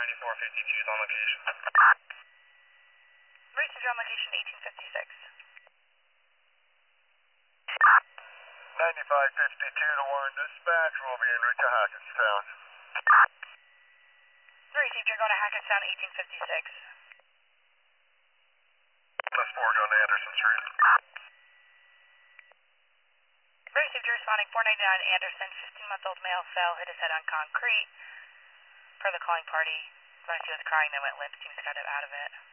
9452 is on location. Messenger on location 1856. 9552 to Warren Dispatch, we'll be en route to Hackettstown. Received, you're going to Hackettstown 1856. Plus 4 going to Anderson Street. Received, you're responding 499 Anderson, 15-month-old male fell, hit his head on concrete. Per the calling party, when he was crying, then went limp, seems kind of out of it.